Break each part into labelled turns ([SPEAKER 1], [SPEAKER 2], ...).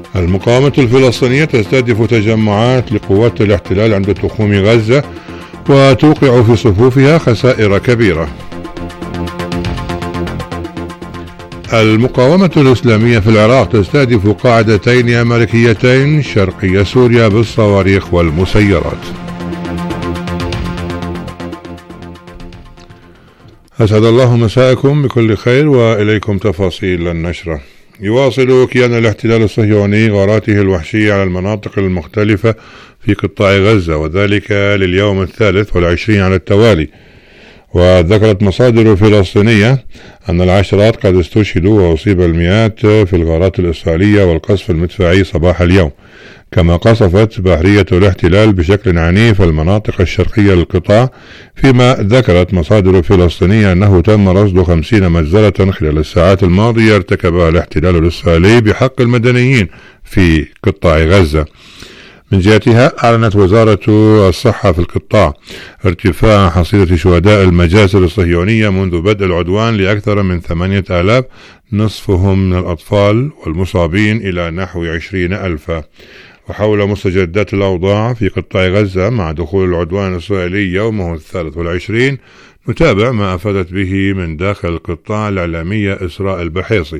[SPEAKER 1] المقاومة الفلسطينية تستهدف تجمعات لقوات الاحتلال عند تخوم غزة وتوقع في صفوفها خسائر كبيرة. المقاومة الإسلامية في العراق تستهدف قاعدتين أمريكيتين شرقي سوريا بالصواريخ والمسيرات. أسعد الله مساءكم بكل خير، وإليكم تفاصيل النشرة. يواصل كيان الاحتلال الصهيوني غاراته الوحشية على المناطق المختلفة في قطاع غزة، وذلك لليوم 23 على التوالي. وذكرت مصادر فلسطينية أن العشرات قد استشهدوا وأصيب المئات في الغارات الإسرائيلية والقصف المدفعي صباح اليوم، كما قصفت بحرية الاحتلال بشكل عنيف المناطق الشرقية للقطاع، فيما ذكرت مصادر فلسطينية أنه تم رصد 50 مجزرة خلال الساعات الماضية ارتكبها الاحتلال الإسرائيلي بحق المدنيين في قطاع غزة. من جهتها أعلنت وزارة الصحة في القطاع ارتفاع حصيلة شهداء المجازر الصهيونية منذ بدء العدوان لأكثر من 8,000، نصفهم من الأطفال، والمصابين إلى نحو 20,000. وحول مستجدات الأوضاع في قطاع غزة مع دخول العدوان الإسرائيلي يومه 23 نتابع ما أفادت به من داخل القطاع الإعلامية إسراء البحيصي.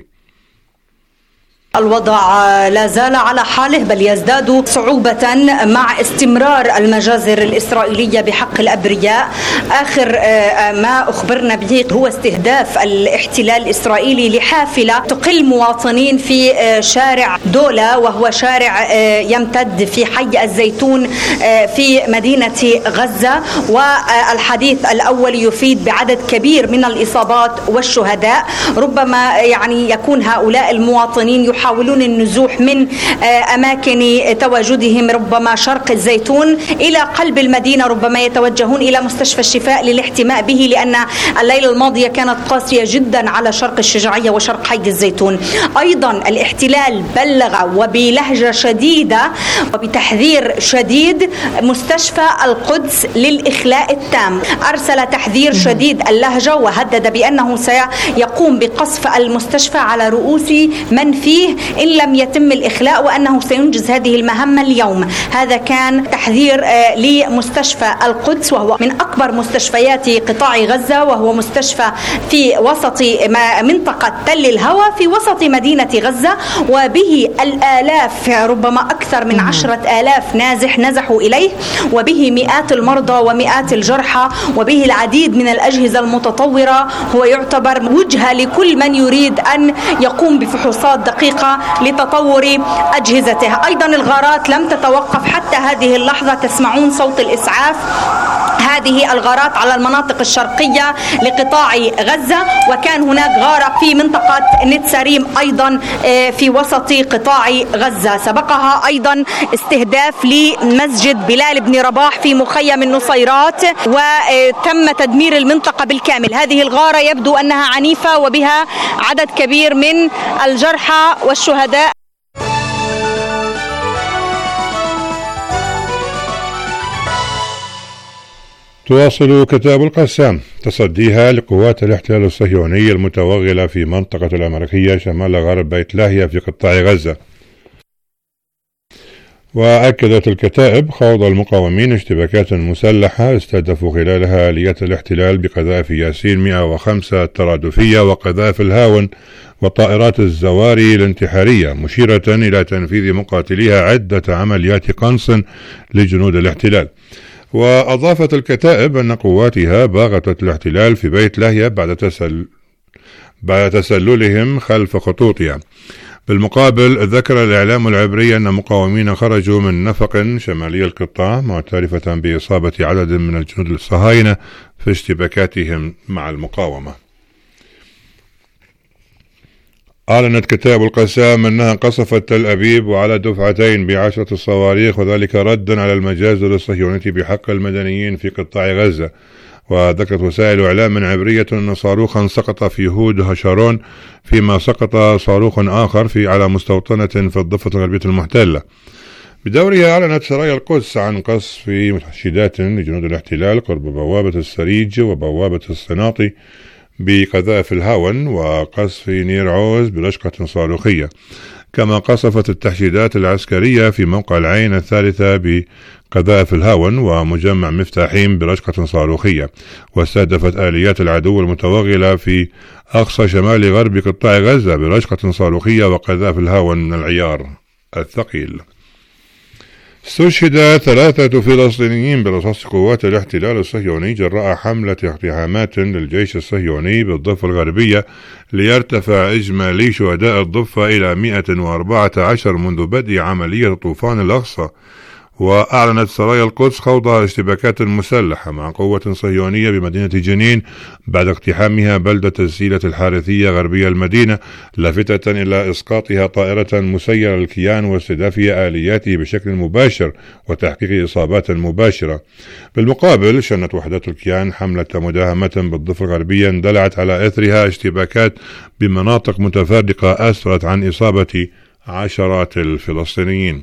[SPEAKER 2] الوضع لا زال على حاله، بل يزداد صعوبة مع استمرار المجازر الإسرائيلية بحق الأبرياء. آخر ما أخبرنا به هو استهداف الاحتلال الإسرائيلي لحافلة تقل مواطنين في شارع دولة، وهو شارع يمتد في حي الزيتون في مدينة غزة. والحديث الأول يفيد بعدد كبير من الإصابات والشهداء. ربما يكون هؤلاء المواطنين يحاولون النزوح من أماكن تواجدهم، ربما شرق الزيتون، إلى قلب المدينة، ربما يتوجهون إلى مستشفى الشفاء للاحتماء به، لأن الليلة الماضية كانت قاسية جدا على شرق الشجاعية وشرق حي الزيتون. أيضا الاحتلال بلغ وبلهجة شديدة وبتحذير شديد مستشفى القدس للإخلاء التام. أرسل تحذير شديد اللهجة وهدد بأنه سيقوم بقصف المستشفى على رؤوس من فيه إن لم يتم الإخلاء، وأنه سينجز هذه المهمة اليوم. هذا كان تحذير لمستشفى القدس، وهو من أكبر مستشفيات قطاع غزة، وهو مستشفى في وسط منطقة تل الهوى في وسط مدينة غزة، وبه الآلاف، ربما أكثر من 10,000 نازح نزحوا إليه، وبه مئات المرضى ومئات الجرحى، وبه العديد من الأجهزة المتطورة. هو يعتبر وجهة لكل من يريد أن يقوم بفحوصات دقيقة لتطور أجهزته. أيضا الغارات لم تتوقف حتى هذه اللحظة، تسمعون صوت الإسعاف. هذه الغارات على المناطق الشرقية لقطاع غزة، وكان هناك غارة في منطقة نتساريم أيضا في وسط قطاع غزة. سبقها أيضا استهداف لمسجد بلال بن رباح في مخيم النصيرات، وتم تدمير المنطقة بالكامل. هذه الغارة يبدو أنها عنيفة وبها عدد كبير من الجرحى والشهداء.
[SPEAKER 1] تواصل كتاب القسام تصديها لقوات الاحتلال الصهيوني المتوغلة في منطقة الأمريكية شمال غرب بيت لاهيا في قطاع غزة. وأكدت الكتائب خوض المقاومين اشتباكات مسلحة استهدفوا خلالها آليات الاحتلال بقذائف ياسين 105 الترادفية وقذائف الهاون وطائرات الزواري الانتحارية، مشيرة إلى تنفيذ مقاتليها عدة عمليات قنص لجنود الاحتلال. وأضافت الكتائب أن قواتها باغتت الاحتلال في بيت لاهيا بعد تسللهم خلف خطوطها. بالمقابل ذكر الإعلام العبري أن مقاومين خرجوا من نفق شمالي القطاع معترفة بإصابة عدد من الجنود الصهاينة في اشتباكاتهم مع المقاومة. أعلنت كتاب القسام أنها قصفت تل أبيب وعلى دفعتين ب10 صواريخ، وذلك ردا على المجازر الصهيونية بحق المدنيين في قطاع غزة. وذكرت وسائل إعلام عبرية أن صاروخا سقط في هود هشارون، فيما سقط صاروخ آخر على مستوطنة في الضفة الغربية المحتلة. بدورها أعلنت سرايا القدس عن قصف متحشدات لجنود الاحتلال قرب بوابة السريج وبوابة الصناطي بقذائف الهاون، وقصف نير عوز برشقة صاروخية. كما قصفت التحشيدات العسكرية في موقع العين الثالثة بقذائف الهاون ومجمع مفتاحيم برشقة صاروخية، واستهدفت آليات العدو المتوغلة في أقصى شمال غرب قطاع غزة برشقة صاروخية وقذائف الهاون من العيار الثقيل. استشهد 3 فلسطينيين برصاص قوات الاحتلال الصهيوني جراء حملة اقتحامات للجيش الصهيوني بالضفة الغربية ليرتفع إجمالي شهداء الضفة إلى 114 منذ بدء عملية طوفان الأقصى. وأعلنت سرايا القدس خوض اشتباكات مسلحة مع قوة صهيونية بمدينة جنين بعد اقتحامها بلدة السيلة الحارثية غربية المدينة، لافتة إلى إسقاطها طائرة مسيرة للكيان واستهداف آلياته بشكل مباشر وتحقيق إصابات مباشرة. بالمقابل شنت وحدات الكيان حملة مداهمة بالضفة الغربية اندلعت على إثرها اشتباكات بمناطق متفرقة أسفرت عن إصابة عشرات الفلسطينيين.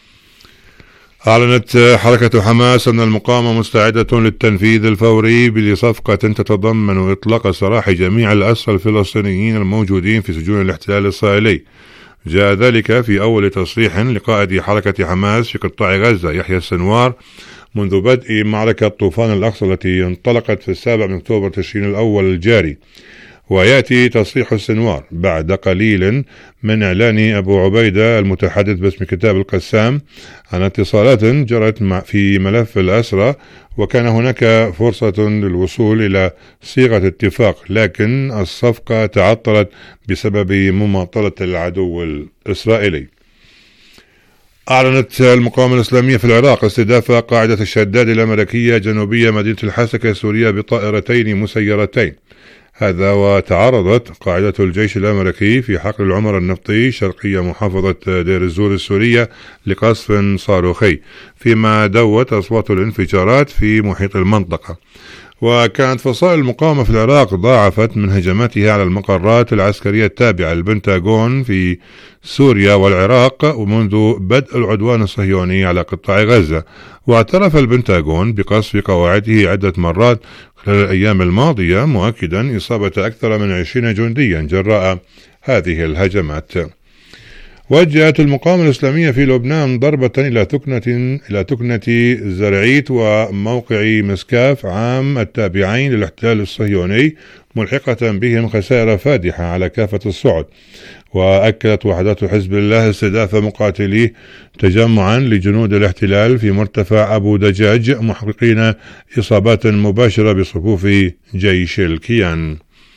[SPEAKER 1] أعلنت حركة حماس أن المقاومة مستعدة للتنفيذ الفوري لصفقة تتضمن إطلاق سراح جميع الأسرى الفلسطينيين الموجودين في سجون الاحتلال الإسرائيلي. جاء ذلك في أول تصريح لقائد حركة حماس في قطاع غزة يحيى السنوار منذ بدء معركة طوفان الأقصى التي انطلقت في 7 أكتوبر تشرين الأول الجاري. ويأتي تصريح السنوار بعد قليل من إعلان أبو عبيدة المتحدث باسم كتاب القسام عن اتصالات جرت في ملف الأسرى، وكان هناك فرصة للوصول إلى صيغة اتفاق، لكن الصفقة تعطلت بسبب مماطلة العدو الإسرائيلي. أعلنت المقاومة الإسلامية في العراق استهداف قاعدة الشداد الأمريكية جنوبية مدينة الحسكة السورية بطائرتين مسيرتين. هذا وتعرضت قاعدة الجيش الأمريكي في حقل العمر النفطي شرقية محافظة دير الزور السورية لقصف صاروخي، فيما دوت أصوات الانفجارات في محيط المنطقة. وكانت فصائل المقاومة في العراق ضاعفت من هجماتها على المقرات العسكرية التابعة للبنتاغون في سوريا والعراق ومنذ بدء العدوان الصهيوني على قطاع غزة. واعترف البنتاغون بقصف قواعده عدة مرات خلال الأيام الماضية، مؤكدا إصابة أكثر من 20 جنديا جراء هذه الهجمات. وجهت المقاومة الإسلامية في لبنان ضربة إلى تكنة زرعيت وموقع مسكاف عام التابعين للاحتلال الصهيوني، ملحقة بهم خسائر فادحة على كافة الصعد. وأكدت وحدات حزب الله استهداف مقاتليه تجمعا لجنود الاحتلال في مرتفع أبو دجاج، محققين إصابات مباشرة بصفوف جيش الكيان.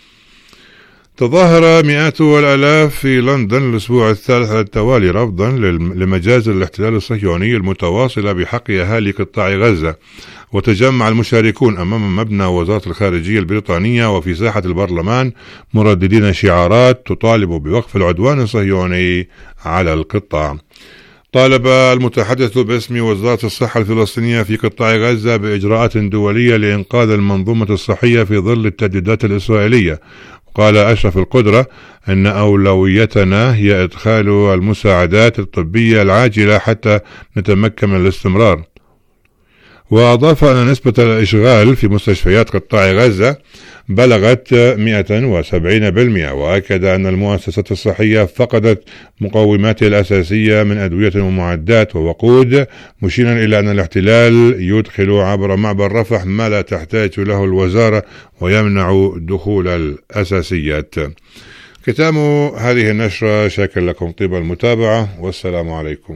[SPEAKER 1] تظاهر مئات والآلاف في لندن الأسبوع الثالث على التوالي رفضا لمجازر الاحتلال الصهيوني المتواصلة بحق أهالي قطاع غزة، وتجمع المشاركون أمام مبنى وزارة الخارجية البريطانية وفي ساحة البرلمان مرددين شعارات تطالب بوقف العدوان الصهيوني على القطاع. طالب المتحدث باسم وزارة الصحة الفلسطينية في قطاع غزة بإجراءات دولية لإنقاذ المنظومة الصحية في ظل التهديدات الإسرائيلية. قال أشرف القدرة أن أولويتنا هي إدخال المساعدات الطبية العاجلة حتى نتمكن من الاستمرار. وأضاف أن نسبة الإشغال في مستشفيات قطاع غزة بلغت 170%، وأكد أن المؤسسات الصحية فقدت مقوماتها الأساسية من أدوية ومعدات ووقود، مشيرا إلى أن الاحتلال يدخل عبر معبر رفح ما لا تحتاج له الوزارة ويمنع دخول الأساسيات. ختام هذه النشرة، شاكر لكم طيب المتابعة والسلام عليكم.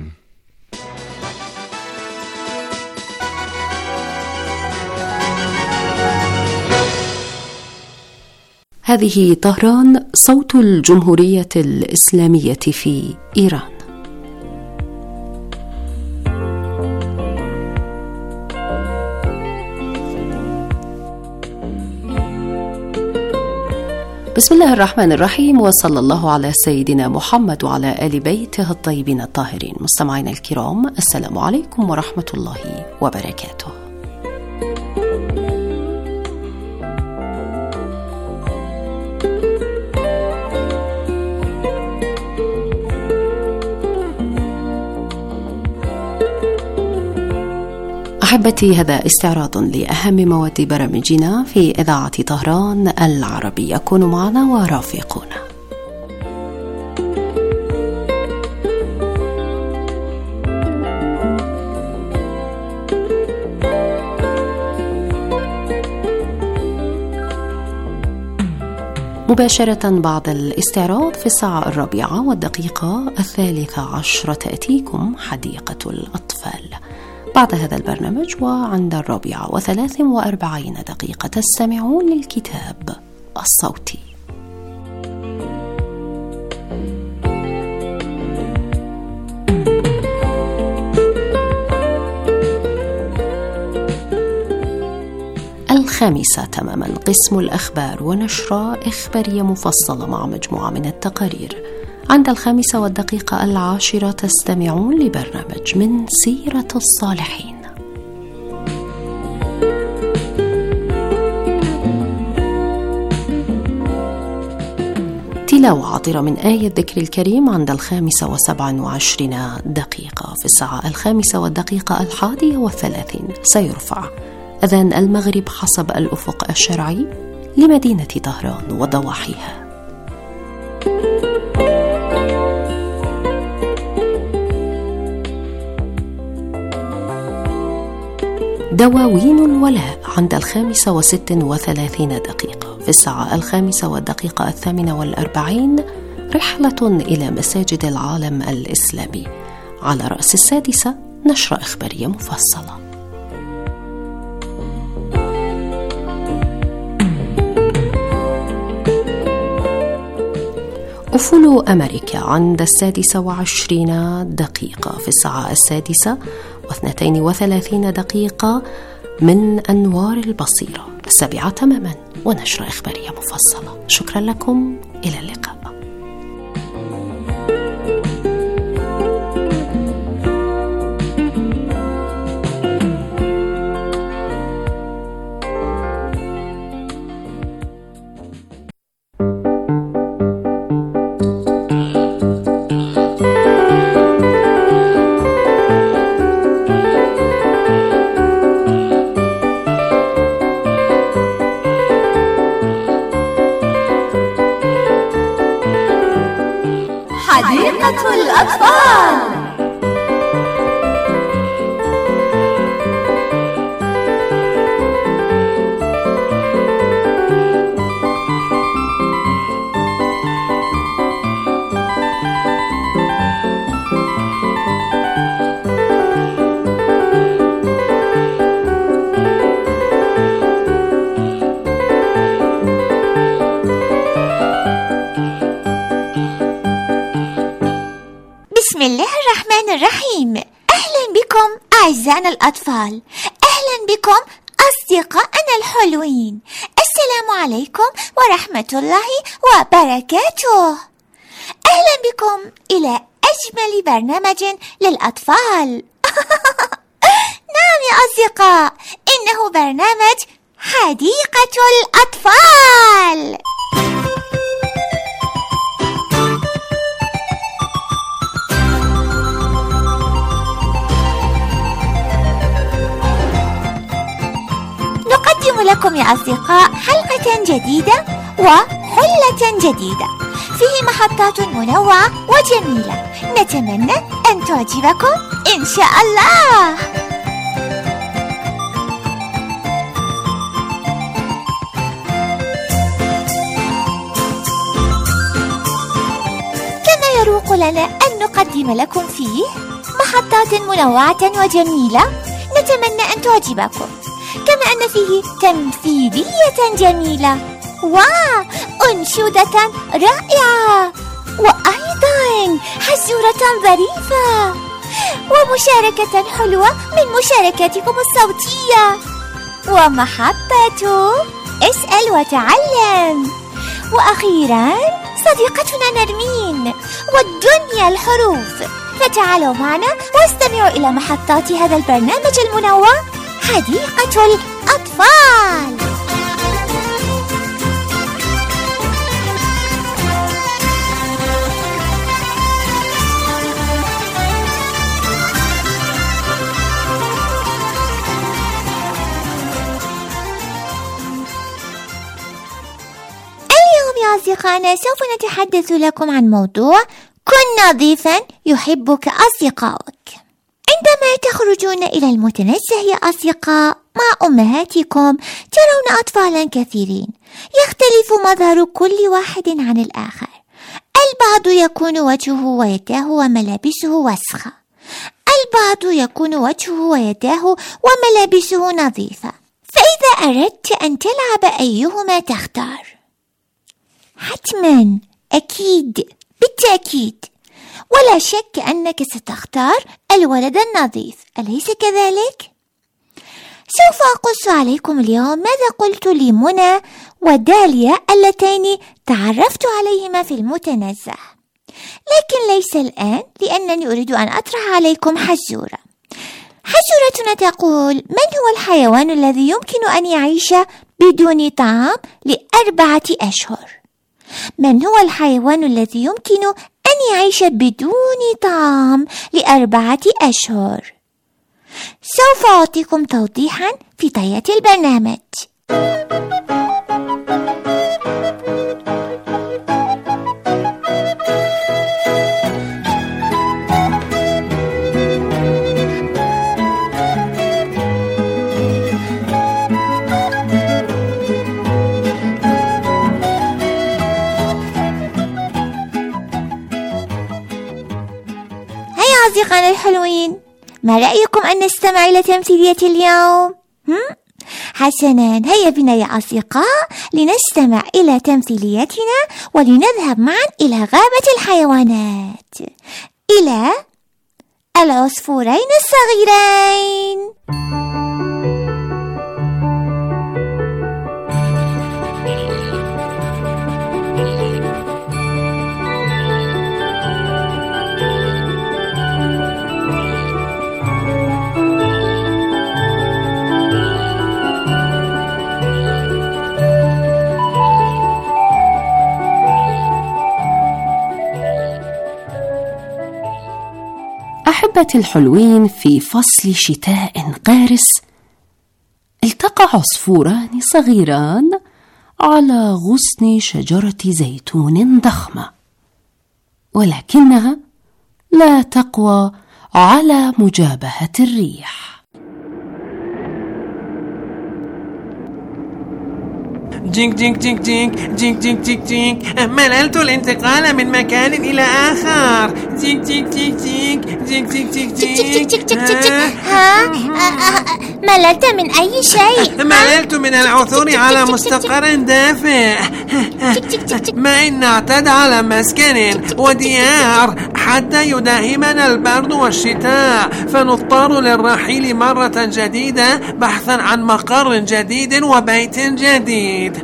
[SPEAKER 3] هذه طهران، صوت الجمهورية الإسلامية في إيران. بسم الله الرحمن الرحيم، وصلى الله على سيدنا محمد وعلى آل بيته الطيبين الطاهرين. مستمعينا الكرام، السلام عليكم ورحمة الله وبركاته. أحبتي، هذا استعراض لأهم مواد برامجنا في إذاعة طهران العربية. كونوا معنا ورافقونا. مباشرة بعد الاستعراض في الساعة 4:13 تأتيكم حديقة الأطفال. بعد هذا البرنامج وعند 4:43 تستمعون للكتاب الصوتي. الخامسة تماما قسم الأخبار ونشرة إخبارية مفصلة مع مجموعة من التقارير. عند 5:10 تستمعون لبرنامج من سيرة الصالحين. تلاوة عطرة من آية الذكر الكريم عند 5:27 في الساعة 5:31 سيرفع أذان المغرب حسب الأفق الشرعي لمدينة طهران وضواحيها. دواوين الولاء عند 5:36 في الساعة 5:48 رحلة إلى مساجد العالم الإسلامي. على رأس 6 نشرة إخبارية مفصلة. أفول أمريكا عند 6:20 في الساعة 6:32 من أنوار البصيرة. 7 تماما ونشرة إخبارية مفصلة. شكرا لكم، إلى اللقاء.
[SPEAKER 4] حديقة الأطفال. بسم الله الرحمن الرحيم. أهلا بكم أعزائنا الأطفال، أهلا بكم أصدقائنا الحلوين. السلام عليكم ورحمة الله وبركاته. أهلا بكم إلى أجمل برنامج للأطفال. نعم يا أصدقاء، إنه برنامج حديقة الأطفال. نقدم لكم يا أصدقاء حلقة جديدة وحلة جديدة فيه محطات منوعة وجميلة، نتمنى أن تعجبكم إن شاء الله. كما يروق لنا أن نقدم لكم فيه محطات منوعة وجميلة، نتمنى أن تعجبكم، كما أن فيه تمثيلية جميلة وأنشودة رائعة، وأيضا حزورة ظريفة، ومشاركة حلوة من مشاركاتكم الصوتية، ومحطة اسأل وتعلم، وأخيرا صديقتنا نرمين والدنيا الحروف. فتعالوا معنا واستمعوا إلى محطات هذا البرنامج المنوع حديقة الأطفال. اليوم يا أصدقائنا سوف نتحدث لكم عن موضوع كن نظيفا يحبك أصدقائك. عندما تخرجون إلى المتنزه يا أصدقاء مع أمهاتكم ترون أطفالا كثيرين يختلف مظهر كل واحد عن الآخر. البعض يكون وجهه ويداه وملابسه وسخة، البعض يكون وجهه ويداه وملابسه نظيفة. فإذا أردت أن تلعب أيهما تختار؟ حتما، أكيد، بالتأكيد، ولا شك أنك ستختار الولد النظيف، أليس كذلك؟ سوف أقص عليكم اليوم ماذا قلت لمنى وداليا اللتين تعرفت عليهما في المتنزه، لكن ليس الآن لأنني أريد أن أطرح عليكم حزورة. حزورتنا تقول: من هو الحيوان الذي يمكن أن يعيش بدون طعام ل4 أشهر؟ من هو الحيوان الذي يمكن أن يعيش بدون طعام ل4 أشهر؟ سوف أعطيكم توضيحا في طية البرنامج. هيا أصدقائنا الحلوين، ما رأيكم أن نستمع إلى تمثيلية اليوم؟ حسناً، هيا بنا يا أصدقاء لنستمع إلى تمثيليتنا ولنذهب معا إلى غابة الحيوانات، إلى العصفورين الصغيرين.
[SPEAKER 3] أحبتي الحلوين، في فصل شتاء قارس التقى عصفوران صغيران على غصن شجرة زيتون ضخمة، ولكنها لا تقوى على مجابهة الريح.
[SPEAKER 5] جينك جينك جينك جينك جينك جينك جينك جينك مللت الانتقال من مكان إلى آخر. جينك جينك جينك جينك جينك جينك جينك جينك جينك.
[SPEAKER 4] مللت من أي شيء؟
[SPEAKER 5] مللت من العثور على مستقر دافئ، ما إن نعتاد على مسكن وديار حتى يداهمنا البرد والشتاء، فنضطر للرحيل مرة جديدة بحثا عن مقر جديد وبيت جديد.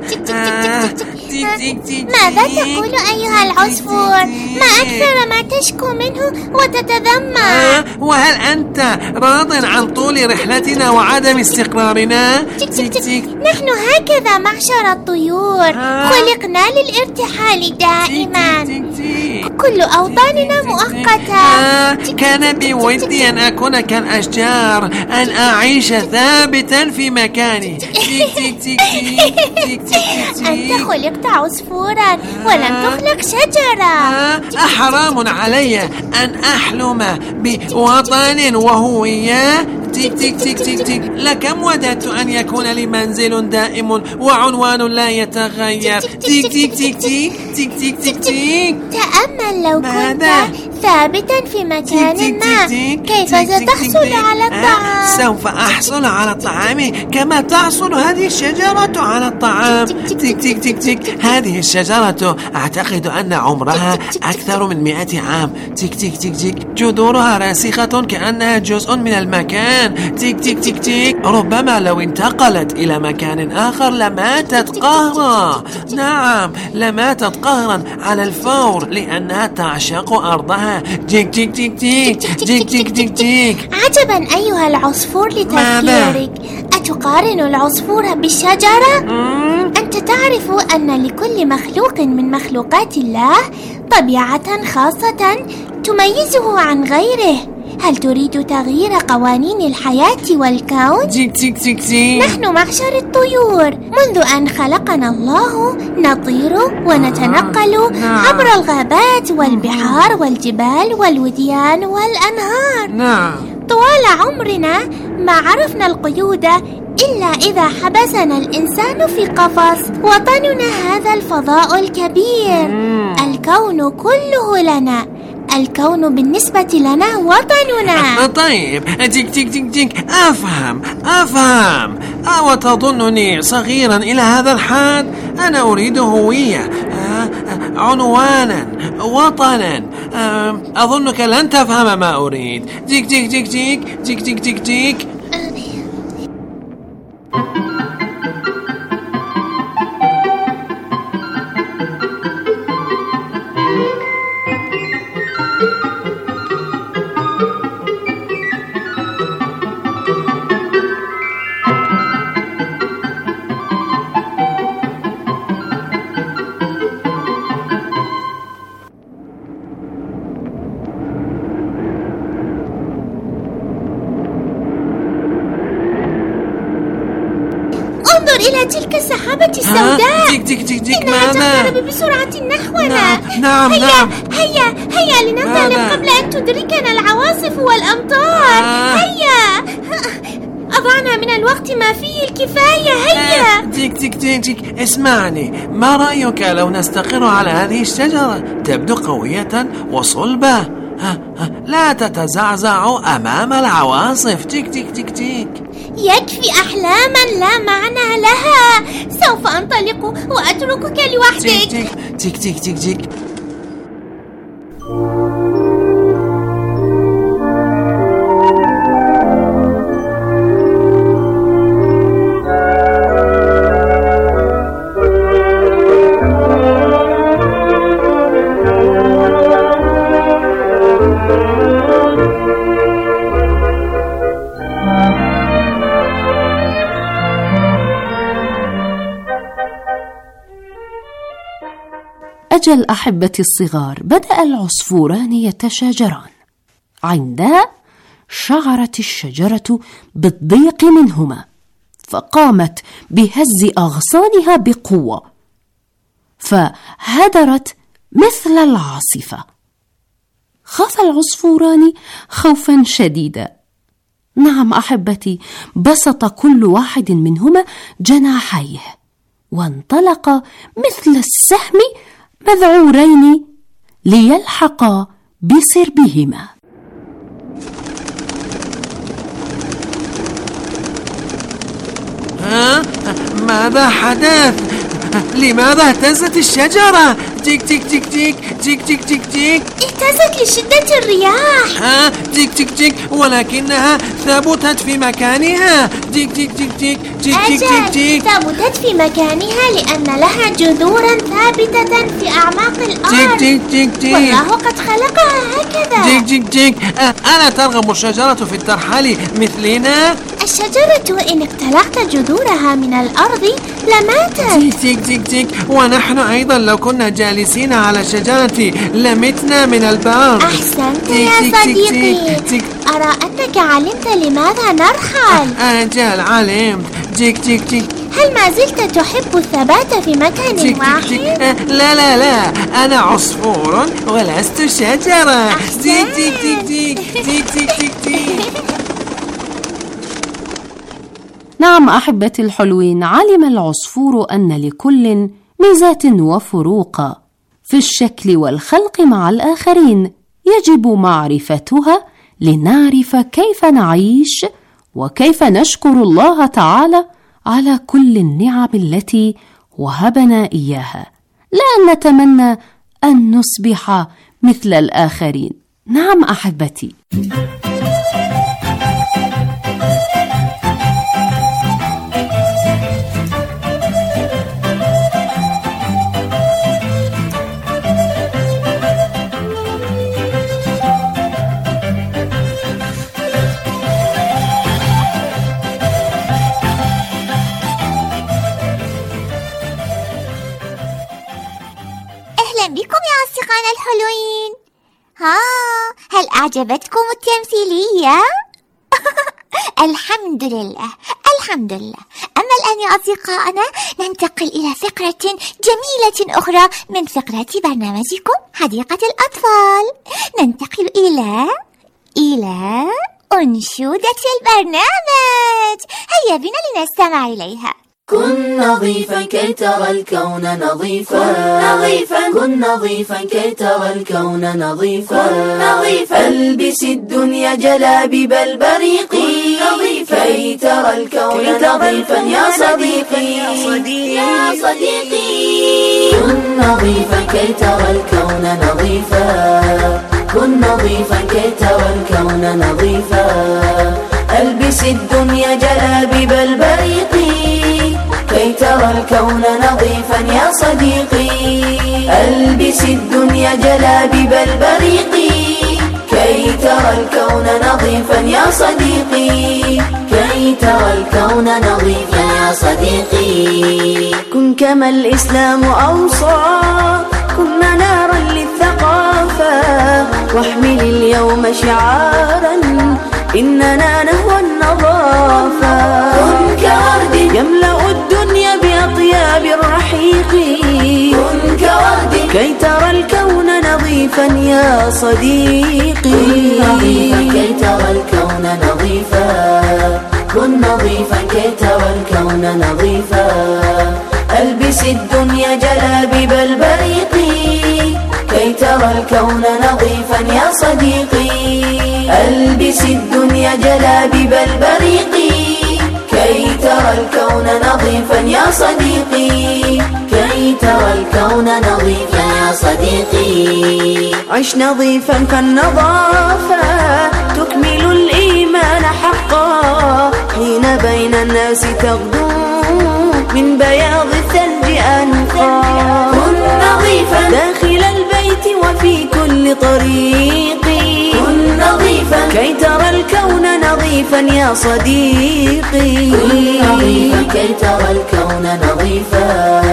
[SPEAKER 4] ماذا تقول أيها العصفور؟ ما أكثر ما تشكو منه وتتذمر.
[SPEAKER 5] وهل أنت راض عن طول رحلتنا وعدم استقرارنا؟
[SPEAKER 4] نحن هكذا معشر الطيور، خلقنا للارتحال دائما، كل أوطاننا مؤقتة.
[SPEAKER 5] كان بودي أن أكون كالأشجار، أن أعيش ثابتا في مكاني.
[SPEAKER 4] أنت خلقت عصفورا ولم تخلق شجرة.
[SPEAKER 5] حرام علي أن أحلم بوطن وهوية. تيك تيك تيك تيك تيك. لكم وددت أن يكون لي منزل دائم وعنوان لا يتغير. تيك تيك تيك تيك تيك تيك تيك تيك.
[SPEAKER 4] تأمل لو كنت ثابتا في مكان ما، كيف ستحصل على الطعام؟
[SPEAKER 5] سوف أحصل على الطعام كما تحصل هذه الشجرة على الطعام. تيك تيك تيك تيك. هذه الشجرة أعتقد أن عمرها أكثر من 100 عام. تيك تيك تيك تيك. جذورها راسخة كأنها جزء من المكان. تيك تيك تيك تيك. ربما لو انتقلت إلى مكان آخر لماتت قهرا. نعم، لماتت قهرا على الفور لأنها تعشق أرضها. تيك تيك تيك تيك تيك تيك تيك تيك.
[SPEAKER 4] عجبا أيها العصفور لتفكيرك. أتقارن العصفور بالشجرة؟ أنت تعرف أن لكل مخلوق من مخلوقات الله طبيعة خاصة تميزه عن غيره. هل تريد تغيير قوانين الحياة والكون؟
[SPEAKER 5] تيك تيك تيك تيك.
[SPEAKER 4] نحن معشر الطيور منذ أن خلقنا الله نطير ونتنقل عبر الغابات والبحار والجبال والوديان والأنهار. طوال عمرنا ما عرفنا القيود إلا إذا حبسنا الإنسان في قفص. وطننا هذا الفضاء الكبير، الكون كله لنا، الكون بالنسبة لنا وطننا.
[SPEAKER 5] طيب، تيك تيك تيك تيك، أفهم. وتظنني صغيرا إلى هذا الحد؟ أنا أريد هوية، عنوانا، وطنا. أظنك لن تفهم ما أريد. تيك تيك تيك تيك تيك تيك تيك تيك.
[SPEAKER 4] إلى تلك السحابة السوداء.
[SPEAKER 5] تيك تيك تيك تيك.
[SPEAKER 4] إنها تقترب بسرعة نحونا.
[SPEAKER 5] نعم.
[SPEAKER 4] هيا لننطلق قبل أن تدركنا العواصف والأمطار. هيا، أضعنا من الوقت ما فيه الكفاية. هيا.
[SPEAKER 5] تيك تيك تيك تيك، اسمعني، ما رأيك لو نستقر على هذه الشجرة؟ تبدو قوية وصلبة، لا تتزعزع أمام العواصف. تيك تيك تيك تيك.
[SPEAKER 4] يكفي أحلاما لا معنى لها. سوف أنطلق وأتركك لوحدك.
[SPEAKER 5] تيك تيك تيك تيك.
[SPEAKER 3] أجل أحبتي الصغار، بدأ العصفوران يتشاجران. عندها شعرت الشجرة بالضيق منهما، فقامت بهز أغصانها بقوة، فهدرت مثل العاصفة. خاف العصفوران خوفا شديدا. نعم أحبتي، بسط كل واحد منهما جناحيه وانطلق مثل السهم مذعورين ليلحقا بسربهما.
[SPEAKER 5] ماذا حدث؟ لماذا اهتزت الشجرة؟ تيك تيك تيك تيك تيك تيك تيك تيك.
[SPEAKER 4] اهتزت لشدة الرياح.
[SPEAKER 5] تيك تيك تيك، ولكنها ثبتت في مكانها. تيك تيك تيك تيك تيك تيك تيك تيك.
[SPEAKER 4] ثبتت في مكانها لأن لها جذورا ثابتة في أعماق الأرض.
[SPEAKER 5] تيك تيك تيك تيك.
[SPEAKER 4] والله قد خلقها هكذا.
[SPEAKER 5] تيك تيك تيك. ألا ترغب الشجرة في الترحال مثلنا؟
[SPEAKER 4] الشجرة إن اقتلعت جذورها من الأرض لماتت.
[SPEAKER 5] تيك تيك تيك تيك. ونحن أيضا لو كنا جالسين على شجرة لمتنا من البرد.
[SPEAKER 4] أحسنت يا صديقي. أرى أنك علمت لماذا نرحل.
[SPEAKER 5] أجل علمت. تيك تيك تيك.
[SPEAKER 4] هل ما زلت تحب الثبات في مكان
[SPEAKER 5] تيك
[SPEAKER 4] واحد؟
[SPEAKER 5] تيك تيك. لا، أنا عصفور ولست شجرة. تيك تيك تيك تيك تيك تيك تيك تيك.
[SPEAKER 3] نعم أحبتي الحلوين، علم العصفور أن لكل ميزات وفروق في الشكل والخلق مع الآخرين، يجب معرفتها لنعرف كيف نعيش وكيف نشكر الله تعالى على كل النعم التي وهبنا إياها، لا أن نتمنى أن نصبح مثل الآخرين. نعم أحبتي.
[SPEAKER 4] بكم يا أصدقائنا الحلوين. هل أعجبتكم التمثيلية؟ الحمد لله. أما الآن يا أصدقائنا ننتقل إلى فقرة جميلة أخرى من فقرات برنامجكم حديقة الأطفال. ننتقل إلى أنشودة البرنامج. هيا بنا لنستمع إليها.
[SPEAKER 6] كن نظيفا كي ترى الكون نظيفا، كن نظيفا كي ترى الكون نظيفا، البس الدنيا جلابيب البريق، كي ترى الكون نظيفا يا صديقي، يا صديقي. كن نظيفا كي ترى الكون نظيفا، كن نظيفا كي ترى الكون نظيفا، البس الدنيا جلابيب البريق، كي ترى الكون نظيفا يا صديقي، البس الدنيا جلابيب البريق، كي ترى الكون نظيفا يا صديقي، كي ترى الكون نظيفا يا صديقي. كن كما الإسلام أوصى، كن منارا للثقافة، واحمل اليوم شعارا إننا نهوى النظافة، كن كورد يملأ الدنيا بأطياب الرحيق، كن كورد كي ترى الكون نظيفا يا صديقي، كن نظيفا كي ترى الكون نظيفا، كن نظيفا كي ترى الكون نظيفا، البس الدنيا جلابيب البريق، كي ترى الكون نظيفا يا صديقي، البس الدنيا جلابيب البريق، كي ترى الكون نظيفا يا صديقي، كي ترى الكون نظيفا يا صديقي. عش نظيفا كالنظافة تكمل الإيمان حقا، حين بين الناس تغدو من بياض الثلج أنقى، كن نظيفا داخل البيت وفي كل طريق، كن نظيفا كي ترى الكون نظيفا يا صديقي، كن نظيفا كي ترى الكون نظيفا،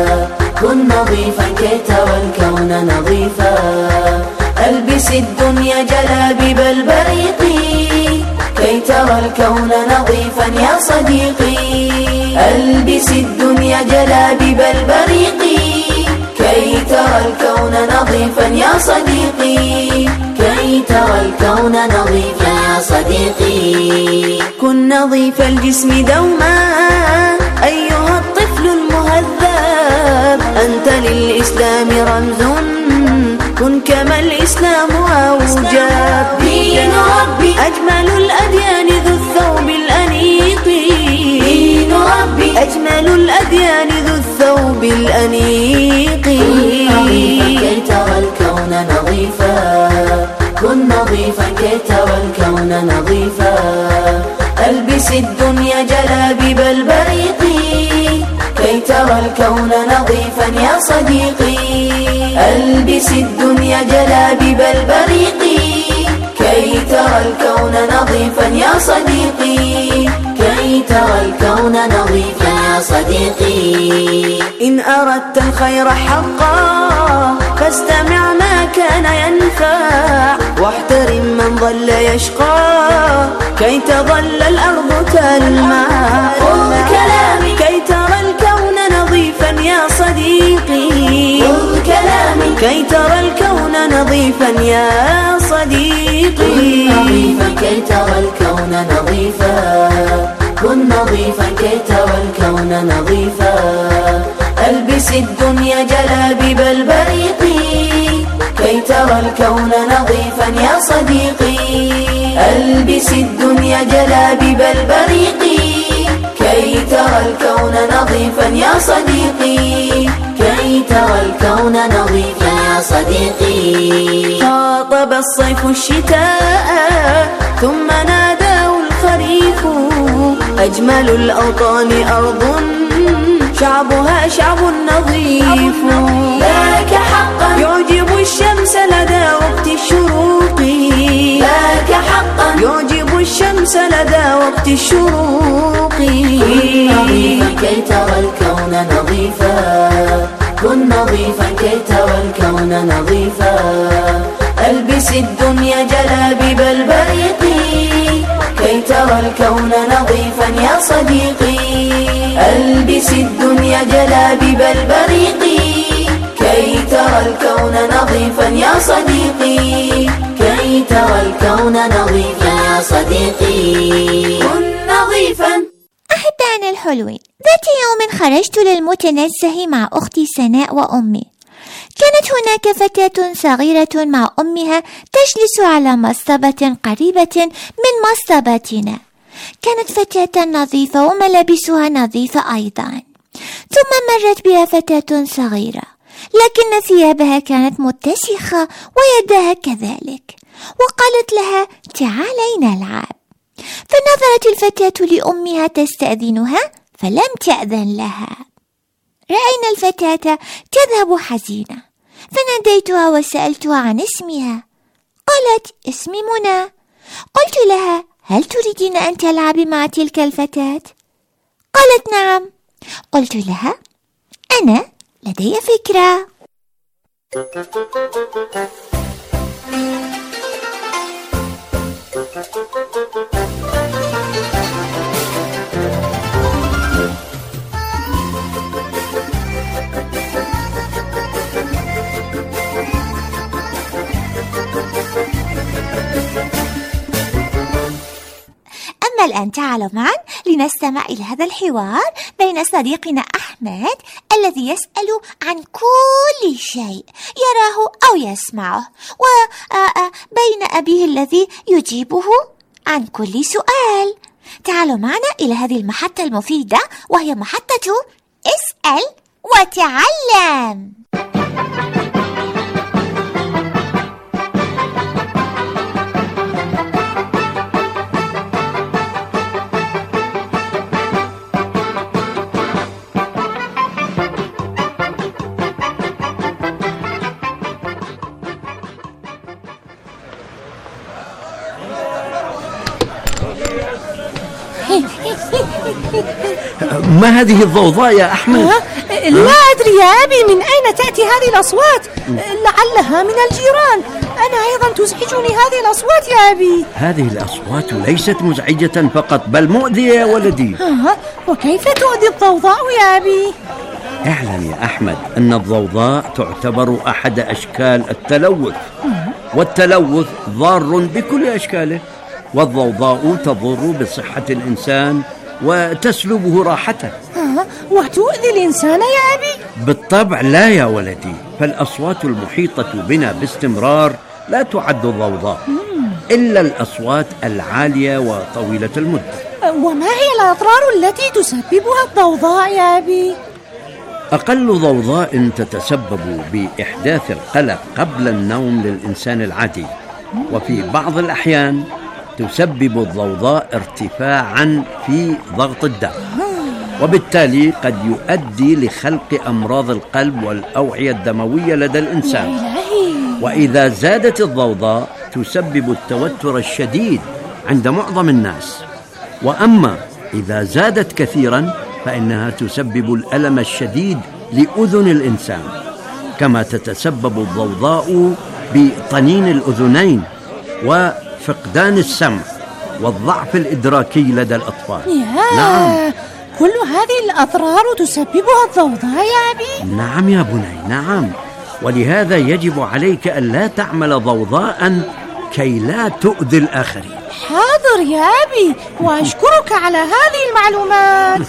[SPEAKER 6] كن نظيفا كي ترى الكون نظيفا، البس الدنيا جلابيب البريق، كي ترى الكون نظيفا يا صديقي، البس الدنيا جلابيب البريق، كي ترى الكون نظيفا يا صديقي، كي ترى الكون نظيفا يا صديقي. كن نظيف الجسم دوما أيها الطفل المهذب، أنت للإسلام رمز، كن كما الإسلام أوجب، دين ربي أجمل الأديان ذو الثوب الأنيق، دين ربي أجمل الأديان ذو الثوب الأنيق، كن نظيفا كي ترى الكون نظيفا، كن نظيفا كي ترى الكون نظيفا، البس الدنيا جلابيب البريق، كي ترى الكون نظيفا يا صديقي، البس الدنيا جلابيب البريق، كي ترى الكون نظيفا يا صديقي، كي ترى الكون نظيفا يا صديقي. إن أردت الخير حقا فاستمع ما كان ينفع، واحترم من ظل يشقى، كي تظل الأرض تلمع، خذ كلامي كي ترى الكون نظيفا يا صديقي، خذ كلامي كي ترى الكون نظيفا يا صديقي، كن نظيفا كي ترى الكون نظيفا، كن نظيفا كي ترى الكون نظيفا، البس الدنيا جلابيب البريق، كي ترى الكون نظيفا يا صديقي، البس الدنيا جلابيب البريق، كي ترى الكون نظيفا يا صديقي، كي ترى الكون نظيفا يا صديقي. خاطب الصيف الشتاء ثم ناداه الخريف، أجمل الأوطان أرض شعبها شعب نظيف، ذاك حقا يعجب الشمس لدى وقت الشروق، ذاك حقا يعجب الشمس لدى وقت الشروق، كن نظيفا كي ترى الكون نظيفا، كن نظيفا كي ترى الكون نظيفا، البس الدنيا جلابيب البريق، كي ترى الكون نظيفا يا صديقي، البس الدنيا جلابيب البريق، كي ترى الكون نظيفا يا صديقي، كي ترى الكون نظيفا يا صديقي.
[SPEAKER 4] الحلوين. ذات يوم خرجت للمتنزه مع أختي سناء وأمي. كانت هناك فتاة صغيرة مع أمها تجلس على مصطبة قريبة من مصطبتنا. كانت فتاة نظيفة وملابسها نظيفة أيضا. ثم مرت بها فتاة صغيرة، لكن ثيابها كانت متسخة ويدها كذلك، وقالت لها: تعالي نلعب. فنظرت الفتاة لأمها تستأذنها، فلم تأذن لها. رأينا الفتاة تذهب حزينة، فناديتها وسألتها عن اسمها. قالت: اسمي منى. قلت لها: هل تريدين أن تلعبي مع تلك الفتاة؟ قالت: نعم. قلت لها: أنا لدي فكرة. أما الآن تعالوا معا لنستمع إلى هذا الحوار بين صديقنا أحمد الذي يسأل عن كل شيء يراه أو يسمعه، وبين أبيه الذي يجيبه عن كل سؤال. تعالوا معنا إلى هذه المحطة المفيدة، وهي محطة اسأل وتعلم.
[SPEAKER 7] ما هذه الضوضاء يا أحمد؟
[SPEAKER 8] لا أدري يا أبي، من أين تأتي هذه الأصوات؟ لعلها من الجيران. أنا أيضا تزعجني هذه الأصوات يا أبي.
[SPEAKER 7] هذه الأصوات ليست مزعجة فقط، بل مؤذية يا ولدي.
[SPEAKER 8] وكيف تؤذي الضوضاء يا أبي؟
[SPEAKER 7] اعلم يا أحمد أن الضوضاء تعتبر أحد أشكال التلوث، والتلوث ضار بكل أشكاله، والضوضاء تضر بصحة الإنسان وتسلبه راحته.
[SPEAKER 8] وتؤذي الإنسان يا أبي؟
[SPEAKER 7] بالطبع لا يا ولدي، فالأصوات المحيطة بنا باستمرار لا تعد ضوضاء، إلا الأصوات العالية وطويلة المدة.
[SPEAKER 8] وما هي الأضرار التي تسببها الضوضاء يا أبي؟
[SPEAKER 7] أقل ضوضاء تتسبب بإحداث القلق قبل النوم للإنسان العادي، وفي بعض الأحيان تسبب الضوضاء ارتفاعا في ضغط الدم، وبالتالي قد يؤدي لخلق أمراض القلب والأوعية الدموية لدى الإنسان. وإذا زادت الضوضاء تسبب التوتر الشديد عند معظم الناس، وأما إذا زادت كثيرا فإنها تسبب الألم الشديد لأذن الإنسان، كما تتسبب الضوضاء بطنين الأذنين وفقدان السمع والضعف الإدراكي لدى الأطفال.
[SPEAKER 8] نعم، كل هذه الأضرار تسببها الضوضاء يا أبي؟
[SPEAKER 7] نعم يا بني، نعم، ولهذا يجب عليك أن لا تعمل ضوضاء كي لا تؤذي الآخرين.
[SPEAKER 8] حاضر يا أبي، وأشكرك على هذه المعلومات.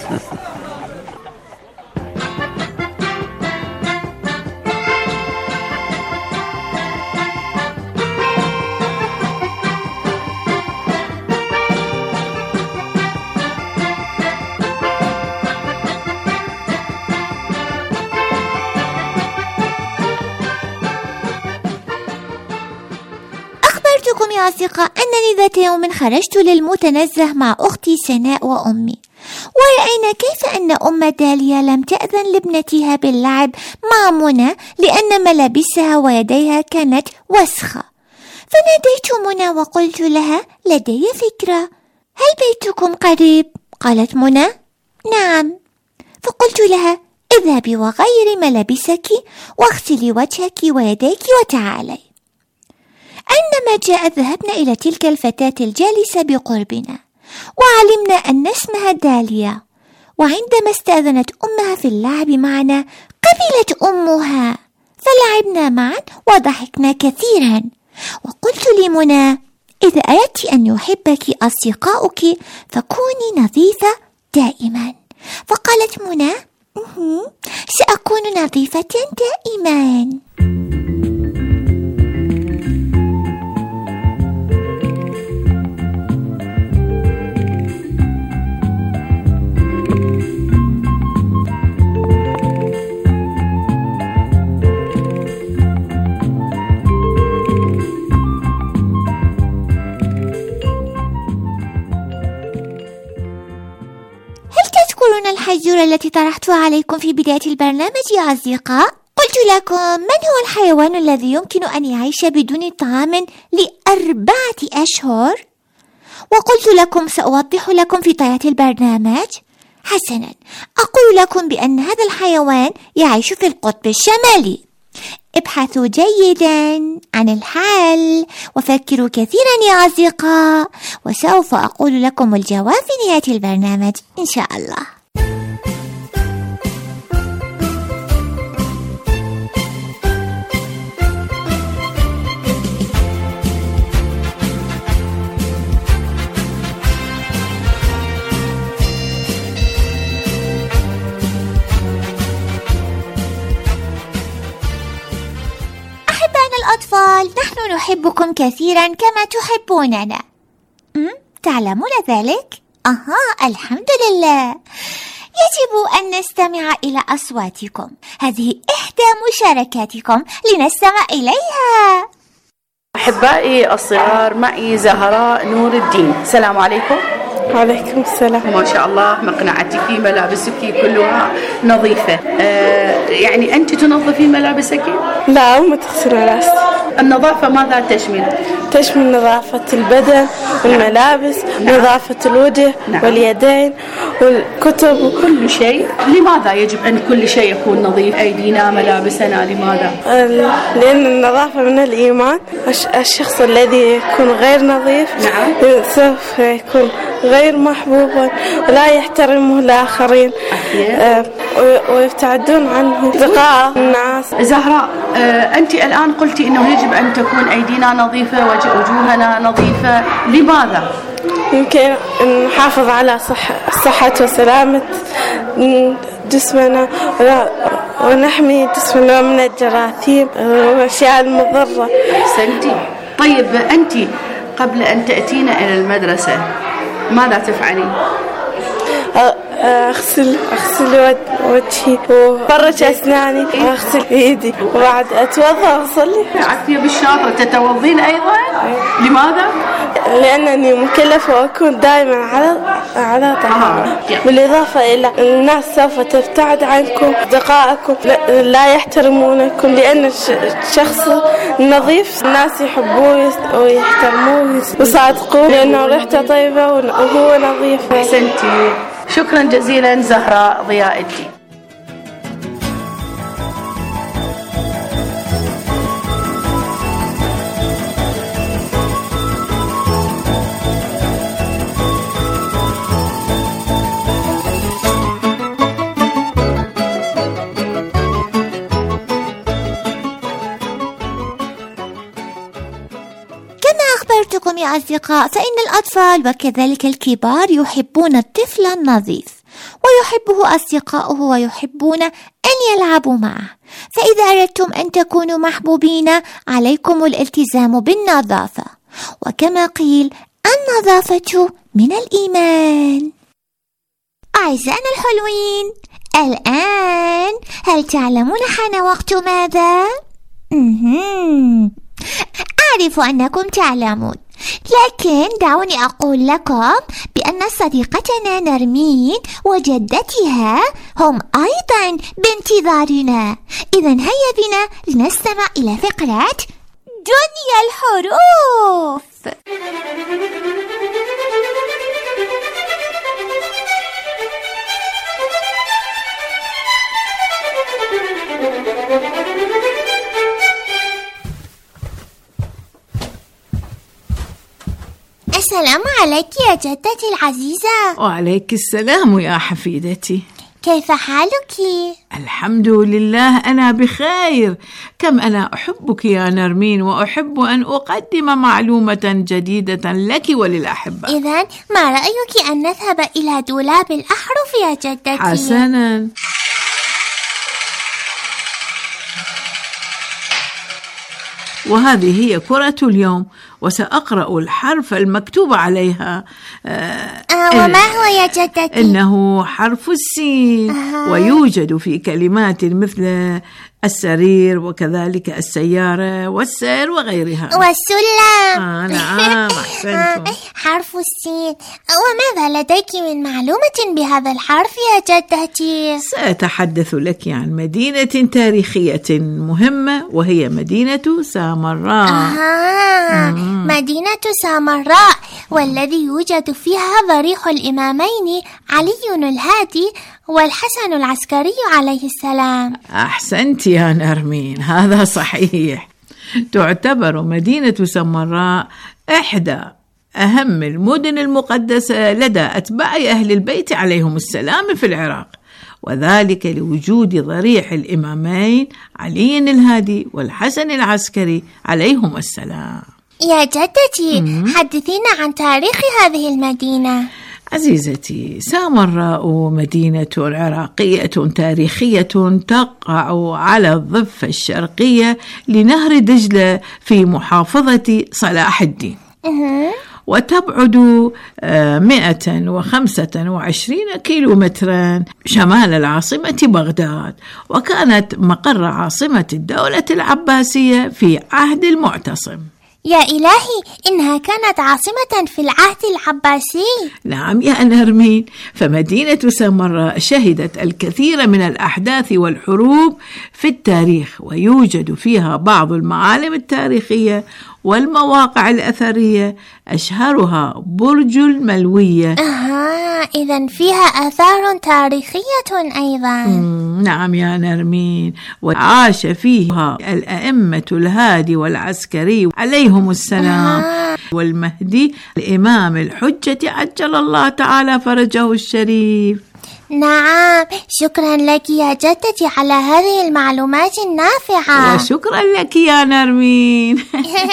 [SPEAKER 4] أخبرتكم يا أصدقاء أنني ذات يوم خرجت للمتنزه مع أختي سناء وأمي، ورأينا كيف أن أم داليا لم تأذن لابنتها باللعب مع منى لأن ملابسها ويديها كانت وسخة. فناديت منى وقلت لها: لدي فكرة، هل بيتكم قريب؟ قالت منى: نعم. فقلت لها: اذهبي وغيري ملابسك واغسلي وجهك ويديك وتعالي. عندما جاءت ذهبنا إلى تلك الفتاة الجالسة بقربنا، وعلمنا أن اسمها داليا، وعندما استأذنت أمها في اللعب معنا قبلت أمها، فلعبنا معا وضحكنا كثيرا. وقلت لمنى: إذا أردت أن يحبك أصدقاؤك فكوني نظيفة دائما، فقالت منى: سأكون نظيفة دائما. الحزورة التي طرحتها عليكم في بداية البرنامج يا أصدقاء؟ قلت لكم من هو الحيوان الذي يمكن أن يعيش بدون طعام ل4 أشهر؟ وقلت لكم سأوضح لكم في طيات البرنامج. حسنا، أقول لكم بأن هذا الحيوان يعيش في القطب الشمالي. ابحثوا جيدا عن الحل وفكروا كثيرا يا أصدقاء، وسوف أقول لكم الجواب في نهاية البرنامج إن شاء الله. الأطفال، نحن نحبكم كثيرا كما تحبوننا. تعلمون ذلك؟ الحمد لله. يجب أن نستمع إلى أصواتكم. هذه إحدى مشاركاتكم لنستمع إليها.
[SPEAKER 9] أحبائي الصغار، معي زهراء نور الدين. السلام عليكم.
[SPEAKER 10] وعليكم السلام.
[SPEAKER 9] ما شاء الله، مقنعتك، ملابسك كلها نظيفة. يعني أنت تنظفي ملابسك؟
[SPEAKER 10] لا، ما تغسل ملابسي.
[SPEAKER 9] النظافة ماذا تشمل؟
[SPEAKER 10] تشمل نظافة البدن والملابس، نظافة الوجه واليدين والكتب
[SPEAKER 9] كل شيء. لماذا يجب أن كل شيء يكون نظيف؟ أيدينا، ملابسنا، لماذا؟
[SPEAKER 10] لأن النظافة من الإيمان. الشخص الذي يكون غير نظيف سوف يكون غير محبوبا ولا يحترمه الآخرين، ويبتعدون عنه أصدقاء الناس.
[SPEAKER 9] زهراء، أنت الآن قلتي أنه يجب أن تكون أيدينا نظيفة وجوهنا نظيفة. لماذا؟
[SPEAKER 10] يمكن نحافظ على صحة وسلامة جسمنا ونحمي جسمنا من الجراثيم والأشياء المضرة.
[SPEAKER 9] أحسنتي. طيب أنت قبل أن تأتين إلى المدرسة ماذا تفعلين؟
[SPEAKER 10] أغسل وجهي وفرش أسناني وأغسل إيدي وبعد أتوضأ وأصلي.
[SPEAKER 9] عافية بالشاطرة. تتوضين أيضا؟ لماذا؟
[SPEAKER 10] لأنني مكلفة وأكون دائما على طهارة. بالإضافة إلى الناس سوف تبتعد عنكم، أصدقائكم لا يحترمونكم، لأن الشخص النظيف الناس يحبوه ويحترموه ويصادقوه لأنه ريحته طيبة وهو نظيف.
[SPEAKER 9] أحسنتي. شكرا جزيلا زهراء ضياء الدين.
[SPEAKER 4] أخبرتكم يا أصدقاء، فإن الأطفال وكذلك الكبار يحبون الطفل النظيف، ويحبه أصدقاؤه ويحبون أن يلعبوا معه. فإذا أردتم أن تكونوا محبوبين عليكم الالتزام بالنظافة، وكما قيل النظافة من الإيمان. أعزائنا الحلوين، الآن هل تعلمون حان وقت ماذا؟ أعرف أنكم تعلمون، لكن دعوني أقول لكم بأن صديقتنا نرمين وجدتها هم أيضا بانتظارنا. إذن هيا بنا لنستمع إلى فقرة دنيا الحروف. السلام عليك يا جدتي العزيزة.
[SPEAKER 11] وعليك السلام يا حفيدتي.
[SPEAKER 4] كيف حالك؟
[SPEAKER 11] الحمد لله أنا بخير. كم أنا أحبك يا نرمين، وأحب أن أقدم معلومة جديدة لك وللأحبة.
[SPEAKER 4] إذن ما رأيك أن نذهب إلى دولاب الأحرف يا جدتي؟
[SPEAKER 11] حسناً. وهذه هي كرة اليوم، وسأقرأ الحرف المكتوب عليها.
[SPEAKER 4] وما هو يا جدتي؟
[SPEAKER 11] إنه حرف السين. ويوجد في كلمات مثل السرير، وكذلك السيارة والسير وغيرها.
[SPEAKER 4] والسلم.
[SPEAKER 11] نعم، أحسنتم.
[SPEAKER 4] حرف السين. وماذا لديك من معلومة بهذا الحرف يا جدتي؟
[SPEAKER 11] سأتحدث لك عن مدينة تاريخية مهمة، وهي مدينة سامراء.
[SPEAKER 4] مدينة سامراء، والذي يوجد فيها ضريح الإمامين علي الهادي والحسن العسكري عليه السلام.
[SPEAKER 11] أحسنت يا نرمين، هذا صحيح. تعتبر مدينة سامراء إحدى أهم المدن المقدسة لدى أتباع أهل البيت عليهم السلام في العراق، وذلك لوجود ضريح الإمامين علي الهادي والحسن العسكري عليهم السلام.
[SPEAKER 4] يا جدتي، حدثينا عن تاريخ هذه المدينة.
[SPEAKER 11] عزيزتي، سامراء مدينة عراقية تاريخية تقع على الضفة الشرقية لنهر دجلة في محافظة صلاح الدين، وتبعد 125 كيلومترا شمال العاصمة بغداد، وكانت مقر عاصمة الدولة العباسية في عهد المعتصم.
[SPEAKER 4] يا إلهي، إنها كانت عاصمة في العهد العباسي.
[SPEAKER 11] نعم يا نرمين، فمدينة سامراء شهدت الكثير من الأحداث والحروب في التاريخ، ويوجد فيها بعض المعالم التاريخية والمواقع الأثرية، أشهرها برج الملوية.
[SPEAKER 4] إذن فيها آثار تاريخية أيضا.
[SPEAKER 11] نعم يا نرمين، وعاش فيها الأئمة الهادي والعسكري عليهم السلام، والمهدي الإمام الحجة عجل الله تعالى فرجه الشريف.
[SPEAKER 4] نعم، شكرا لك يا جدتي على هذه المعلومات النافعة.
[SPEAKER 11] وشكرا لك يا نرمين.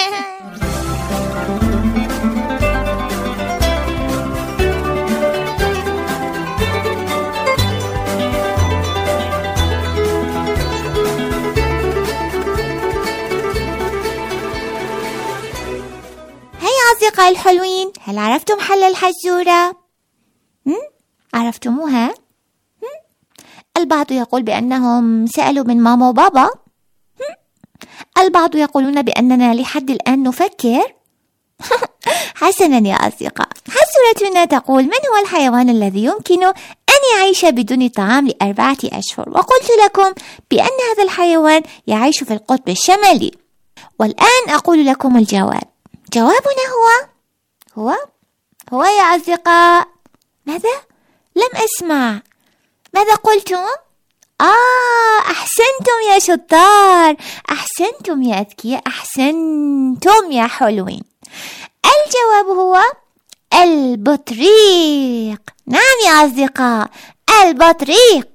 [SPEAKER 4] هيا أصدقائي الحلوين، هل عرفتم حل الحجورة؟ عرفتموها؟ البعض يقول بأنهم سألوا من ماما وبابا. البعض يقولون بأننا لحد الآن نفكر. حسنا يا أصدقاء، حجورتنا تقول: من هو الحيوان الذي يمكن أن يعيش بدون طعام ل4 أشهر؟ وقلت لكم بأن هذا الحيوان يعيش في القطب الشمالي. والآن أقول لكم الجواب. جوابنا هو يا أصدقاء. ماذا؟ لم أسمع. ماذا قلتم؟ أحسنتم يا شطار، أحسنتم يا أذكياء، أحسنتم يا حلوين. الجواب هو البطريق. نعم يا أصدقاء، البطريق.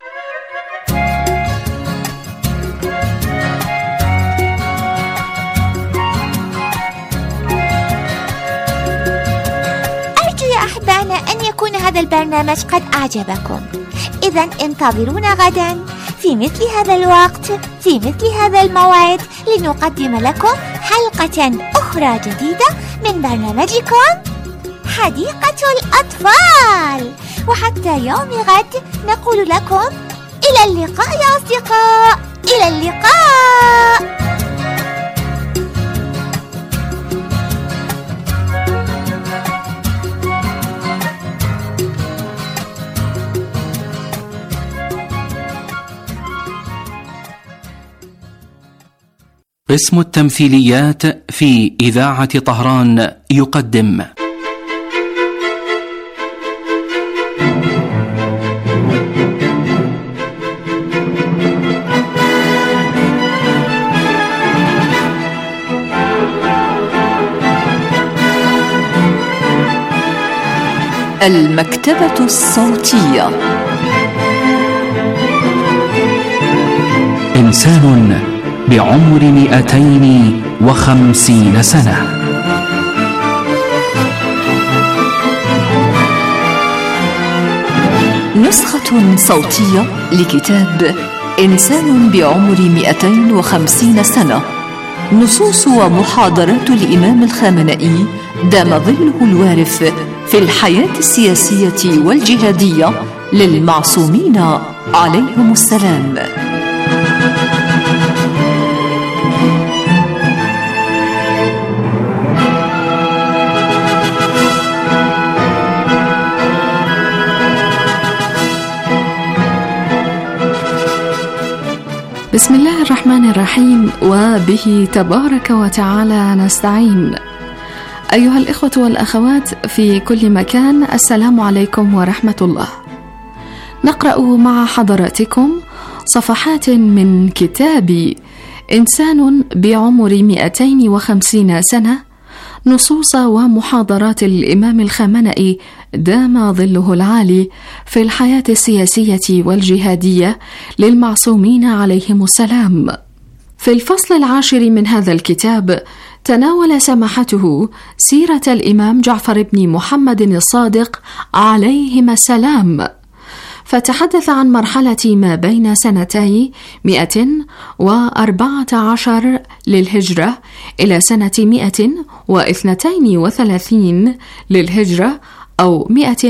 [SPEAKER 4] أحبائنا أن يكون هذا البرنامج قد أعجبكم. إذن انتظرونا غدا في مثل هذا الوقت، في مثل هذا الموعد، لنقدم لكم حلقة أخرى جديدة من برنامجكم حديقة الأطفال. وحتى يوم غد نقول لكم إلى اللقاء يا أصدقاء، إلى اللقاء.
[SPEAKER 12] قسم التمثيليات في إذاعة طهران يقدم
[SPEAKER 13] المكتبة الصوتية.
[SPEAKER 12] إنسان بعمر 250 سنة.
[SPEAKER 3] نسخة صوتية لكتاب إنسان بعمر 250 سنة، نصوص ومحاضرات الإمام الخامنئي دام ظله الوارف في الحياة السياسية والجهادية للمعصومين عليهم السلام. بسم الله الرحمن الرحيم، وبه تبارك وتعالى نستعين. أيها الإخوة والأخوات في كل مكان، السلام عليكم ورحمة الله. نقرأ مع حضراتكم صفحات من كتاب إنسان بعمر 250 سنة، نصوص ومحاضرات الإمام الخامنئي دام ظله العالي في الحياة السياسية والجهادية للمعصومين عليهم السلام. في الفصل 10 من هذا الكتاب تناول سماحته سيرة الإمام جعفر بن محمد الصادق عليهما السلام، فتحدث عن مرحلة ما بين سنتي 114 للهجرة إلى سنة 132 للهجرة أو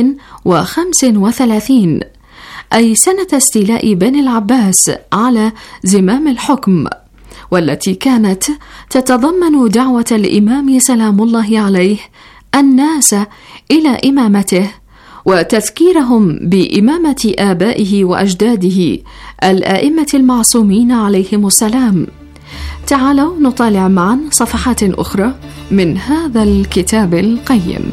[SPEAKER 3] 135، أي سنة استيلاء بني العباس على زمام الحكم، والتي كانت تتضمن دعوة الإمام سلام الله عليه الناس إلى إمامته، وتذكيرهم بإمامة آبائه وأجداده الآئمة المعصومين عليهم السلام. تعالوا نطالع معا صفحات أخرى من هذا الكتاب القيم.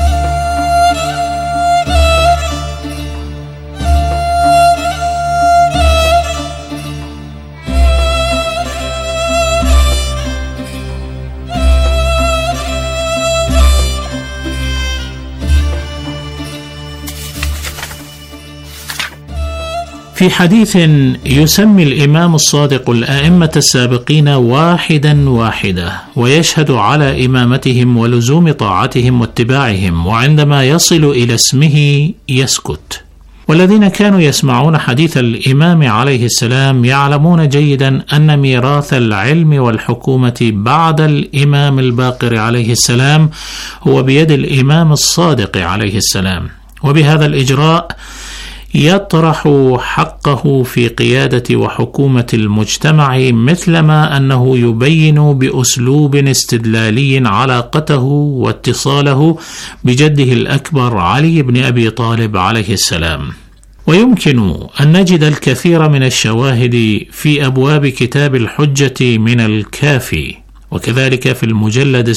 [SPEAKER 13] في حديث يسمي الإمام الصادق الآئمة السابقين واحدا واحدة، ويشهد على إمامتهم ولزوم طاعتهم واتباعهم، وعندما يصل إلى اسمه يسكت. والذين كانوا يسمعون حديث الإمام عليه السلام يعلمون جيدا أن ميراث العلم والحكومة بعد الإمام الباقر عليه السلام هو بيد الإمام الصادق عليه السلام، وبهذا الإجراء يطرح حقه في قيادة وحكومة المجتمع، مثلما أنه يبين بأسلوب استدلالي علاقته واتصاله بجده الأكبر علي بن أبي طالب عليه السلام. ويمكن أن نجد الكثير من الشواهد في أبواب كتاب الحجة من الكافي، وكذلك في المجلد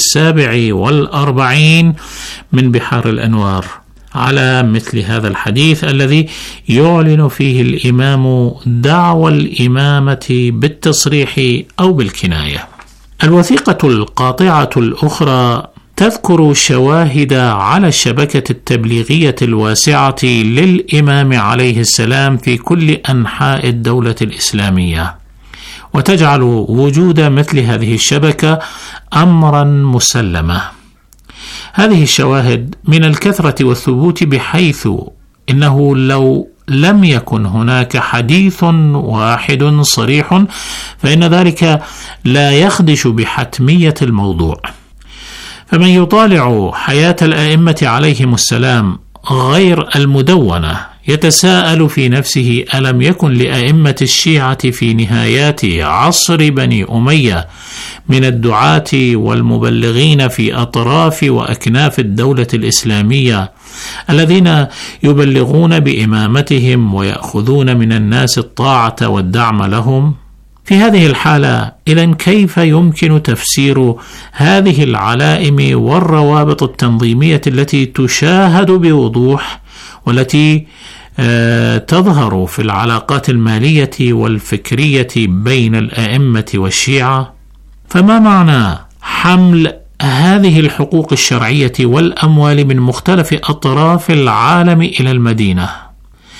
[SPEAKER 13] 47 من بحار الأنوار، على مثل هذا الحديث الذي يعلن فيه الإمام دعوى الإمامة بالتصريح أو بالكناية. الوثيقة القاطعة الأخرى تذكر شواهد على الشبكة التبليغية الواسعة للإمام عليه السلام في كل أنحاء الدولة الإسلامية، وتجعل وجود مثل هذه الشبكة أمرا مسلما. هذه الشواهد من الكثرة والثبوت، بحيث إنه لو لم يكن هناك حديث واحد صريح فإن ذلك لا يخدش بحتمية الموضوع. فمن يطالع حياة الآئمة عليهم السلام غير المدونة يتساءل في نفسه: ألم يكن لأئمة الشيعة في نهايات عصر بني أمية من الدعاة والمبلغين في أطراف وأكناف الدولة الإسلامية الذين يبلغون بإمامتهم ويأخذون من الناس الطاعة والدعم لهم؟ في هذه الحالة إذن كيف يمكن تفسير هذه العلائم والروابط التنظيمية التي تشاهد بوضوح والتي تظهر في العلاقات المالية والفكرية بين الأئمة والشيعة؟ فما معنى حمل هذه الحقوق الشرعية والأموال من مختلف أطراف العالم إلى المدينة؟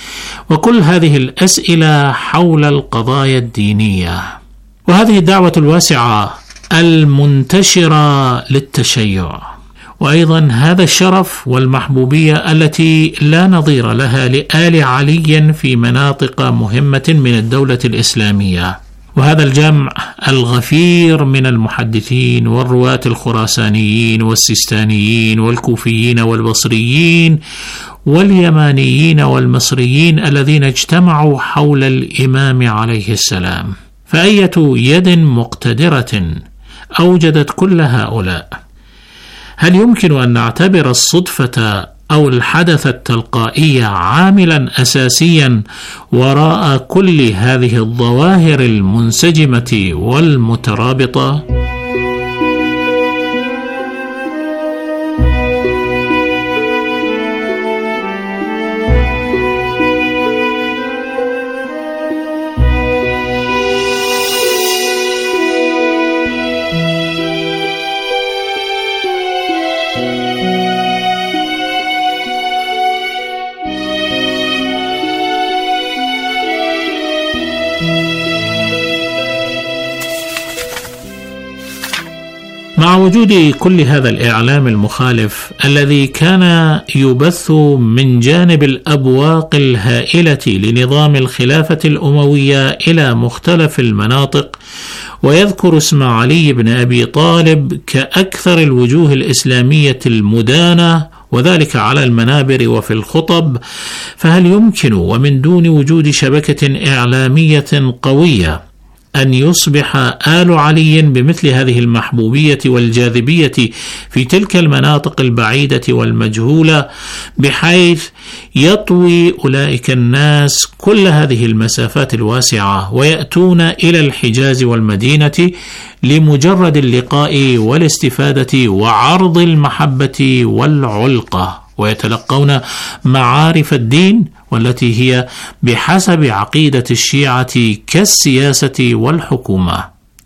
[SPEAKER 13] وكل هذه الأسئلة حول القضايا الدينية. وهذه الدعوة الواسعة المنتشرة للتشيع، وأيضا هذا الشرف والمحبوبية التي لا نظير لها لآل علي في مناطق مهمة من الدولة الإسلامية، وهذا الجمع الغفير من المحدثين والرواة الخراسانيين والسيستانيين والكوفيين والبصريين واليمانيين والمصريين الذين اجتمعوا حول الإمام عليه السلام. فأية يد مقتدرة أوجدت كل هؤلاء؟ هل يمكن أن نعتبر الصدفة أو الحدث التلقائي عاملا أساسيا وراء كل هذه الظواهر المنسجمة والمترابطة؟ مع وجود كل هذا الإعلام المخالف الذي كان يبث من جانب الأبواق الهائلة لنظام الخلافة الأموية إلى مختلف المناطق، ويذكر اسم علي بن أبي طالب كأكثر الوجوه الإسلامية المدانة، وذلك على المنابر وفي الخطب، فهل يمكن ومن دون وجود شبكة إعلامية قوية أن يصبح آل علي بمثل هذه المحبوبية والجاذبية في تلك المناطق البعيدة والمجهولة، بحيث يطوي أولئك الناس كل هذه المسافات الواسعة ويأتون إلى الحجاز والمدينة لمجرد اللقاء والاستفادة وعرض المحبة والعلقة، ويتلقون معارف الدين والتي هي بحسب عقيدة الشيعة كالسياسة والحكومة،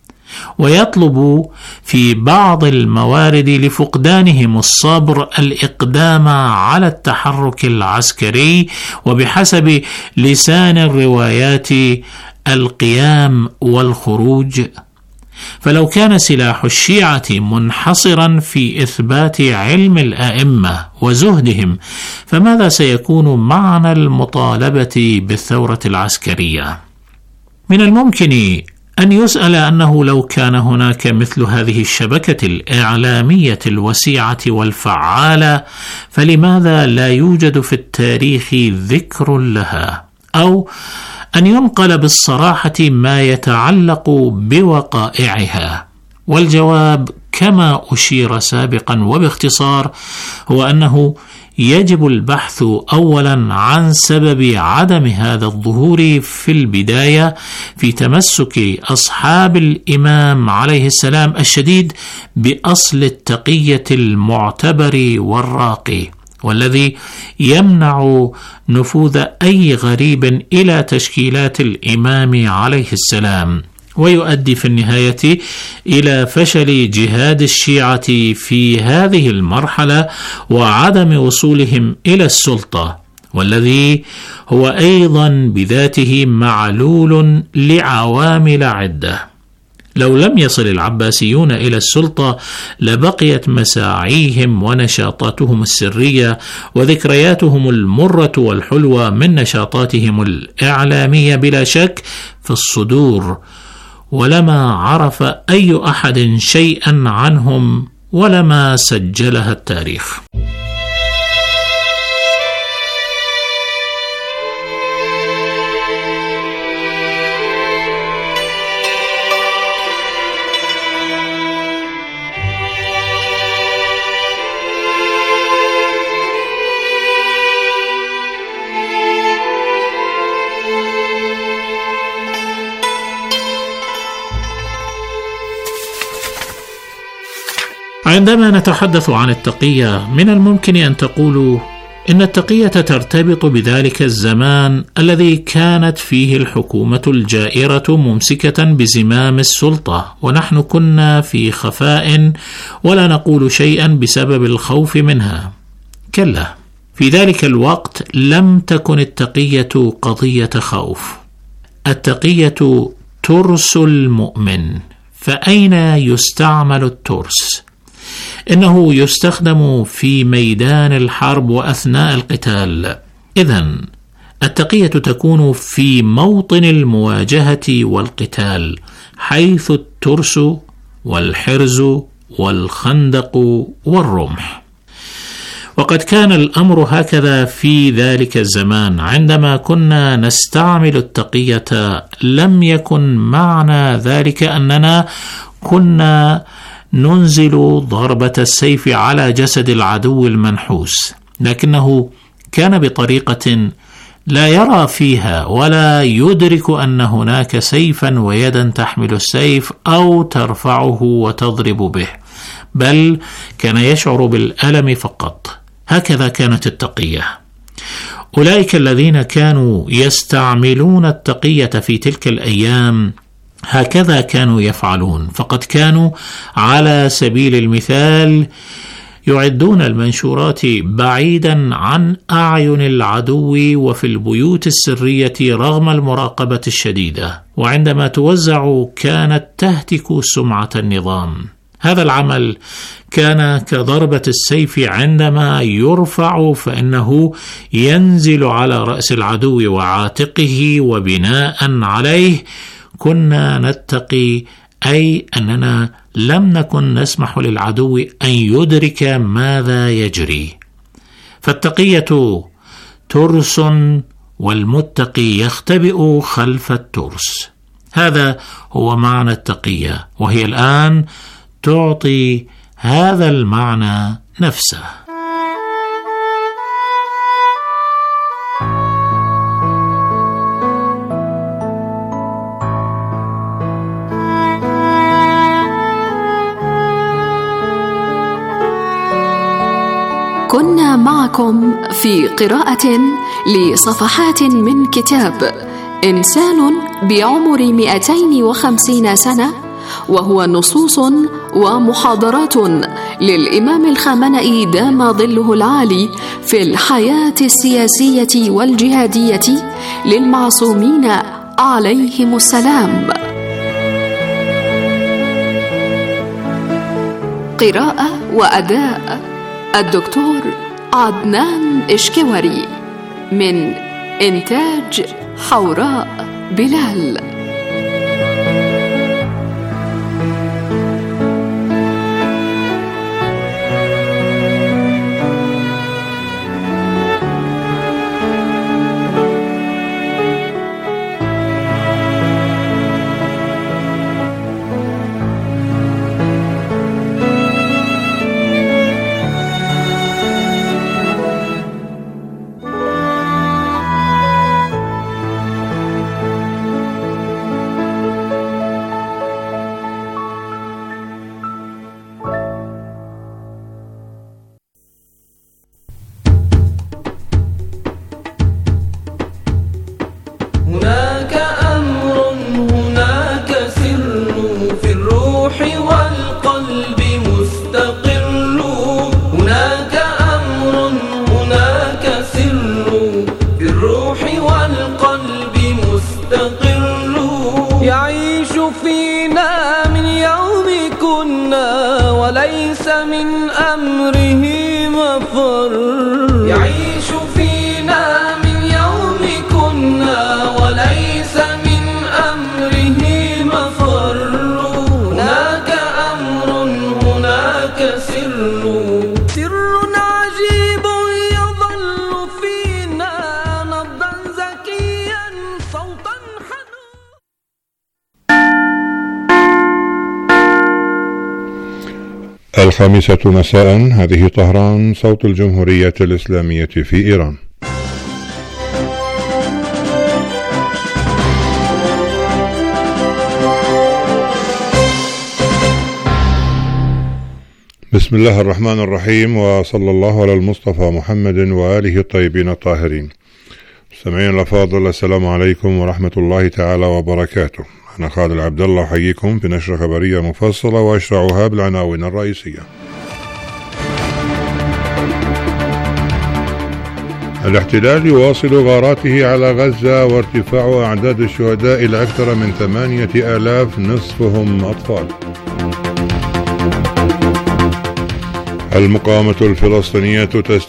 [SPEAKER 13] ويطلب في بعض الموارد لفقدانهم الصبر الإقدام على التحرك العسكري، وبحسب لسان الروايات القيام والخروج. فلو كان سلاح الشيعة منحصرا في إثبات علم الأئمة وزهدهم، فماذا سيكون معنى المطالبة بالثورة العسكرية؟ من الممكن أن يسأل أنه لو كان هناك مثل هذه الشبكة الإعلامية الوسيعة والفعالة، فلماذا لا يوجد في التاريخ ذكر لها؟ أو أن ينقل بالصراحة ما يتعلق بوقائعها. والجواب كما أشير سابقا وباختصار هو أنه يجب البحث أولا عن سبب عدم هذا الظهور في البداية في تمسك أصحاب الإمام عليه السلام الشديد بأصل التقية المعتبر والراقي، والذي يمنع نفوذ أي غريب إلى تشكيلات الإمام عليه السلام، ويؤدي في النهاية إلى فشل جهاد الشيعة في هذه المرحلة وعدم وصولهم إلى السلطة، والذي هو أيضا بذاته معلول لعوامل عدة. لو لم يصل العباسيون إلى السلطة لبقيت مساعيهم ونشاطاتهم السرية وذكرياتهم المرة والحلوة من نشاطاتهم الإعلامية بلا شك في الصدور، ولما عرف أي أحد شيئا عنهم ولما سجلها التاريخ. عندما نتحدث عن التقية من الممكن أن تقولوا إن التقية ترتبط بذلك الزمان الذي كانت فيه الحكومة الجائرة ممسكة بزمام السلطة، ونحن كنا في خفاء ولا نقول شيئا بسبب الخوف منها. كلا، في ذلك الوقت لم تكن التقية قضية خوف، التقية ترس المؤمن. فأين يستعمل الترس؟ إنه يستخدم في ميدان الحرب وأثناء القتال. إذن التقية تكون في موطن المواجهة والقتال، حيث الترس والحرز والخندق والرمح. وقد كان الأمر هكذا في ذلك الزمان. عندما كنا نستعمل التقية لم يكن معنى ذلك أننا كنا ننزل ضربة السيف على جسد العدو المنحوس، لكنه كان بطريقة لا يرى فيها ولا يدرك أن هناك سيفا ويدا تحمل السيف أو ترفعه وتضرب به، بل كان يشعر بالألم فقط. هكذا كانت التقية. أولئك الذين كانوا يستعملون التقية في تلك الأيام هكذا كانوا يفعلون، فقد كانوا على سبيل المثال يعدون المنشورات بعيدا عن أعين العدو وفي البيوت السرية رغم المراقبة الشديدة، وعندما توزع كانت تهتك سمعة النظام. هذا العمل كان كضربة السيف عندما يرفع، فإنه ينزل على رأس العدو وعاتقه، وبناء عليه كنا نتقي، أي أننا لم نكن نسمح للعدو أن يدرك ماذا يجري. فالتقية ترس، والمتقي يختبئ خلف الترس. هذا هو معنى التقية، وهي الآن تعطي هذا المعنى نفسه.
[SPEAKER 3] كنا معكم في قراءة لصفحات من كتاب إنسان بعمر 250 سنة، وهو نصوص ومحاضرات للإمام الخامنئي دام ظله العالي في الحياة السياسية والجهادية للمعصومين عليهم السلام. قراءة وأداء الدكتور عدنان إشكوري، من إنتاج حوراء بلال.
[SPEAKER 14] وليس من أمره مفر. يعيش فينا من يوم كنا وليس من أمره مفر. هناك أمر هناك سر، سر عجيب يظل فينا نبضا زكيا صوتا حنون.
[SPEAKER 1] الخامسة مساء، هذه طهران، صوت الجمهورية الإسلامية في إيران. بسم الله الرحمن الرحيم، وصلى الله على المصطفى محمد وآله الطيبين الطاهرين. مستمعين الأفاضل، السلام عليكم ورحمة الله تعالى وبركاته. أنا خالد عبد الله أحييكم في نشرة خبرية مفصلة وأشرعها بالعناوين الرئيسية. الاحتلال يواصل غاراته على غزة وارتفاع أعداد الشهداء إلى أكثر من 8,000 نصفهم أطفال. المقاومة الفلسطينية